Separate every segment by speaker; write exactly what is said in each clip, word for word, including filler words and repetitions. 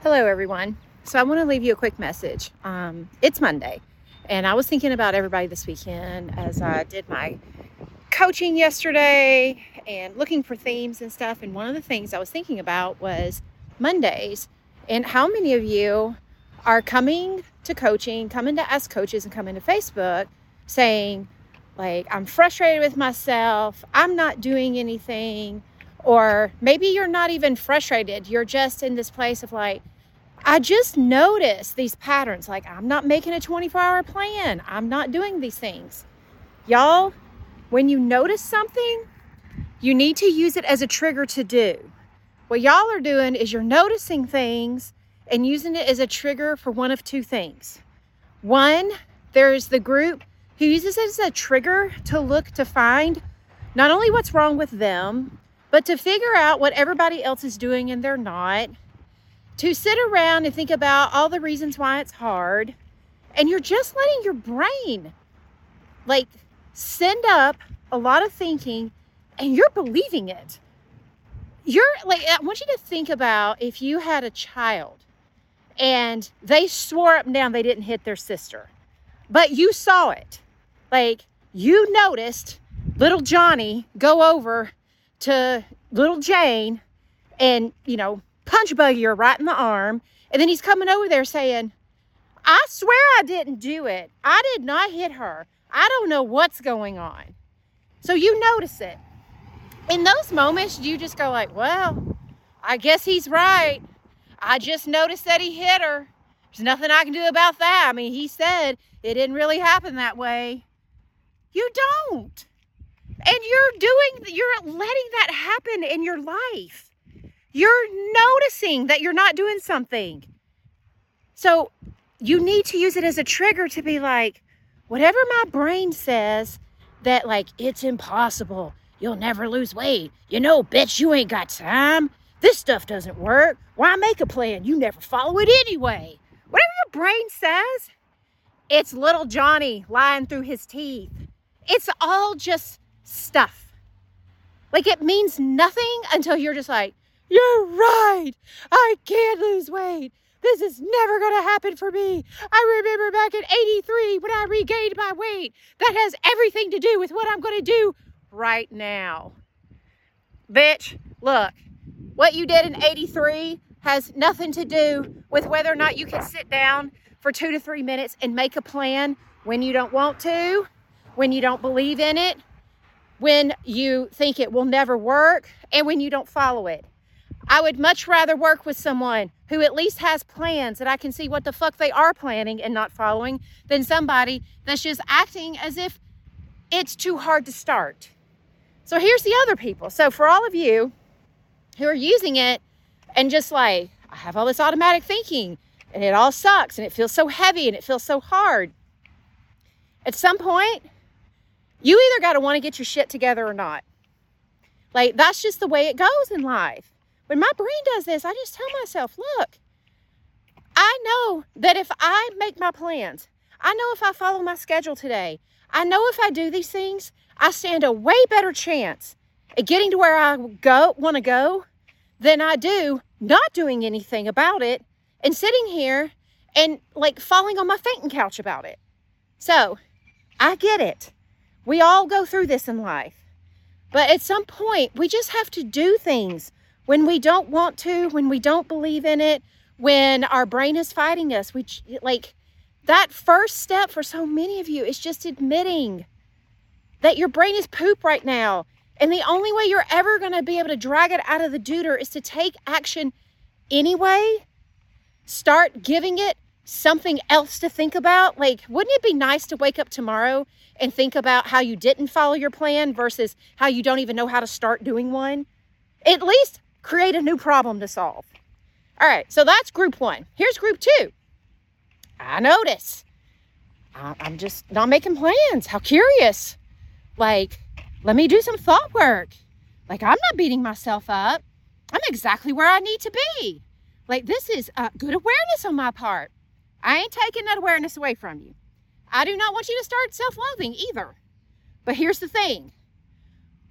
Speaker 1: Hello, everyone. So I want to leave you a quick message. Um, it's Monday, and I was thinking about everybody this weekend as I did my coaching yesterday and looking for themes and stuff. And one of the things I was thinking about was Mondays and how many of you are coming to coaching, coming to Ask Coaches and coming to Facebook saying, like, I'm frustrated with myself, I'm not doing anything, or maybe you're not even frustrated. You're just in this place of like, I just noticed these patterns. Like, I'm not making a twenty-four hour plan. I'm not doing these things. Y'all, when you notice something, you need to use it as a trigger to do. What y'all are doing is you're noticing things and using it as a trigger for one of two things. One, there's the group who uses it as a trigger to look to find not only what's wrong with them, but to figure out what everybody else is doing and they're not. To sit around and think about all the reasons why it's hard, and you're just letting your brain like send up a lot of thinking and you're believing it. You're like, I want you to think about if you had a child and they swore up and down they didn't hit their sister, but you saw it. Like, you noticed little Johnny go over to little Jane and, you know, punch buggy her right in the arm, and then he's coming over there saying, I swear I didn't do it. I did not hit her. I don't know what's going on. So you notice it. In those moments, you just go like, well, I guess he's right. I just noticed that he hit her. There's nothing I can do about that. I mean, he said it didn't really happen that way. You don't. And you're doing, you're letting that happen in your life. You're noticing that you're not doing something. So you need to use it as a trigger to be like, whatever my brain says that like, it's impossible. You'll never lose weight. You know, bitch, you ain't got time. This stuff doesn't work. Why make a plan? You never follow it anyway. Whatever your brain says, it's little Johnny lying through his teeth. It's all just stuff. Like, it means nothing until you're just like, you're right. I can't lose weight. This is never going to happen for me. I remember back in eighty-three when I regained my weight. That has everything to do with what I'm going to do right now. Bitch, look, what you did in eighty-three has nothing to do with whether or not you can sit down for two to three minutes and make a plan when you don't want to, when you don't believe in it, when you think it will never work, and when you don't follow it. I would much rather work with someone who at least has plans that I can see what the fuck they are planning and not following than somebody that's just acting as if it's too hard to start. So here's the other people. So for all of you who are using it and just like, I have all this automatic thinking and it all sucks and it feels so heavy and it feels so hard. At some point, you either got to want to get your shit together or not. Like, that's just the way it goes in life. When my brain does this, I just tell myself, look, I know that if I make my plans, I know if I follow my schedule today, I know if I do these things, I stand a way better chance at getting to where I go, want to go than I do not doing anything about it and sitting here and like falling on my fainting couch about it. So I get it. We all go through this in life. But at some point, we just have to do things when we don't want to, when we don't believe in it, when our brain is fighting us. We like that first step for so many of you is just admitting that your brain is poop right now. And the only way you're ever going to be able to drag it out of the deuter is to take action anyway. Start giving it something else to think about. Like, wouldn't it be nice to wake up tomorrow and think about how you didn't follow your plan versus how you don't even know how to start doing one? At least create a new problem to solve. All right, so that's group one. Here's group two. I notice. I'm just not making plans. How curious. Like, let me do some thought work. Like, I'm not beating myself up. I'm exactly where I need to be. Like, this is uh, good awareness on my part. I ain't taking that awareness away from you. I do not want you to start self-loathing either. But here's the thing.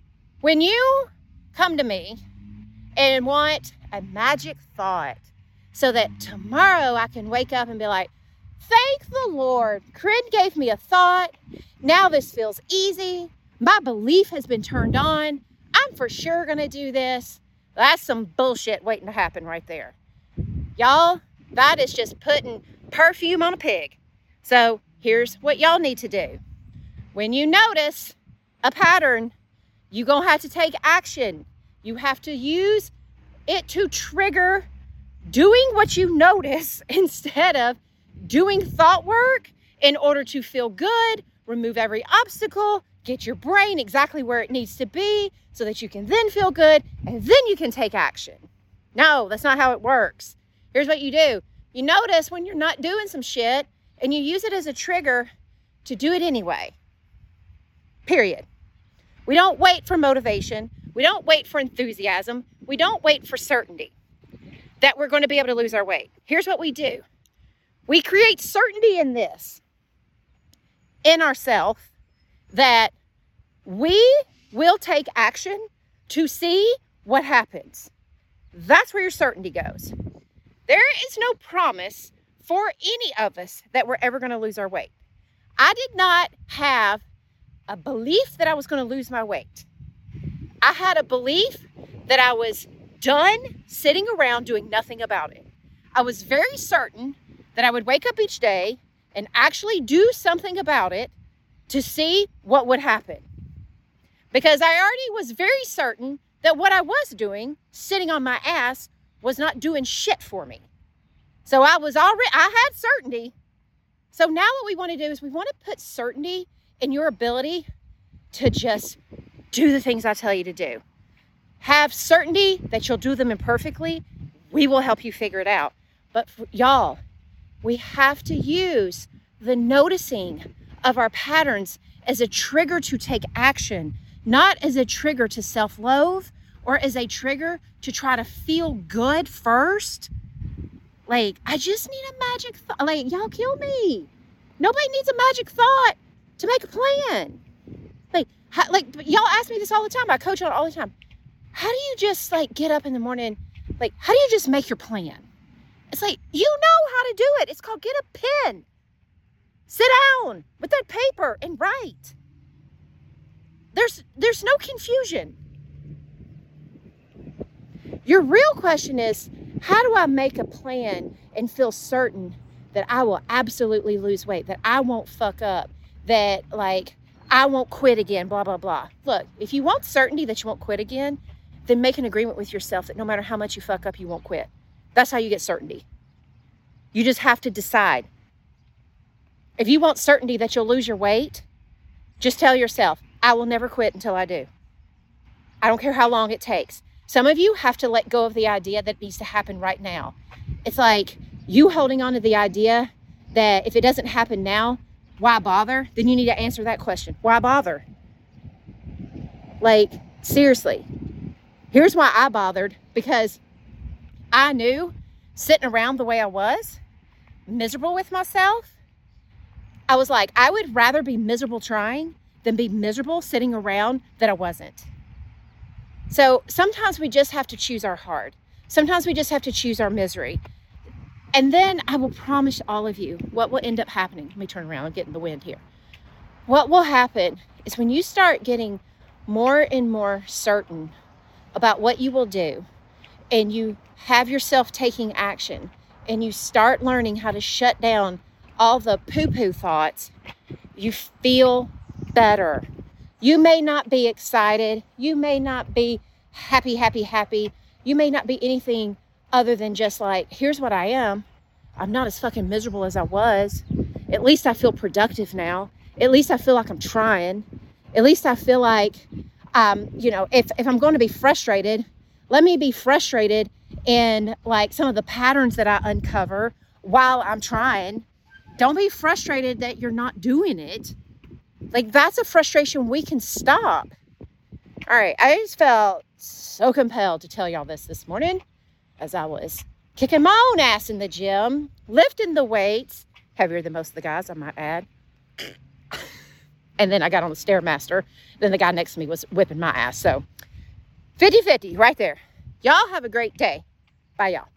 Speaker 1: When you come to me and want a magic thought so that tomorrow I can wake up and be like, thank the Lord. Corinne gave me a thought. Now this feels easy. My belief has been turned on. I'm for sure going to do this. That's some bullshit waiting to happen right there. Y'all, that is just putting perfume on a pig. So here's what y'all need to do. When you notice a pattern, you're going to have to take action. You have to use it to trigger doing what you notice instead of doing thought work in order to feel good, remove every obstacle, get your brain exactly where it needs to be so that you can then feel good and then you can take action. No, that's not how it works. Here's what you do. You notice when you're not doing some shit and you use it as a trigger to do it anyway. Period. We don't wait for motivation. We don't wait for enthusiasm. We don't wait for certainty that we're going to be able to lose our weight. Here's what we do. We create certainty in this, in ourselves, that we will take action to see what happens. That's where your certainty goes. There is no promise for any of us that we're ever going to lose our weight. I did not have a belief that I was going to lose my weight. I had a belief that I was done sitting around doing nothing about it. I was very certain that I would wake up each day and actually do something about it to see what would happen. Because I already was very certain that what I was doing, sitting on my ass, was not doing shit for me. So I was already, I had certainty. So now what we want to do is we want to put certainty in your ability to just do the things I tell you to do. Have certainty that you'll do them imperfectly. We will help you figure it out. But for, y'all, we have to use the noticing of our patterns as a trigger to take action, not as a trigger to self-loathe or as a trigger to try to feel good first. Like, I just need a magic thought. Like, y'all kill me. Nobody needs a magic thought to make a plan. Like, how, like y'all ask me this all the time. I coach on it all the time. How do you just like get up in the morning? Like, how do you just make your plan? It's like, you know how to do it. It's called get a pen. Sit down with that paper and write. There's, there's no confusion. Your real question is, how do I make a plan and feel certain that I will absolutely lose weight, that I won't fuck up, that like I won't quit again, blah, blah, blah. Look, if you want certainty that you won't quit again, then make an agreement with yourself that no matter how much you fuck up, you won't quit. That's how you get certainty. You just have to decide. If you want certainty that you'll lose your weight, just tell yourself, I will never quit until I do. I don't care how long it takes. Some of you have to let go of the idea that it needs to happen right now. It's like you holding on to the idea that if it doesn't happen now, why bother? Then you need to answer that question. Why bother? Like, seriously. Here's why I bothered. Because I knew sitting around the way I was, miserable with myself, I was like, I would rather be miserable trying than be miserable sitting around that I wasn't. So sometimes we just have to choose our hard. Sometimes we just have to choose our misery. And then I will promise all of you what will end up happening. Let me turn around and get in the wind here. What will happen is when you start getting more and more certain about what you will do, and you have yourself taking action, and you start learning how to shut down all the poo-poo thoughts, you feel better. You may not be excited. You may not be happy, happy, happy. You may not be anything other than just like, here's what I am. I'm not as fucking miserable as I was. At least I feel productive now. At least I feel like I'm trying. At least I feel like, um, you know, if, if I'm going to be frustrated, let me be frustrated in like some of the patterns that I uncover while I'm trying. Don't be frustrated that you're not doing it. Like, that's a frustration we can stop. All right, I just felt so compelled to tell y'all this this morning as I was kicking my own ass in the gym, lifting the weights, heavier than most of the guys, I might add. And then I got on the Stairmaster. Then the guy next to me was whipping my ass. So fifty fifty right there. Y'all have a great day. Bye, y'all.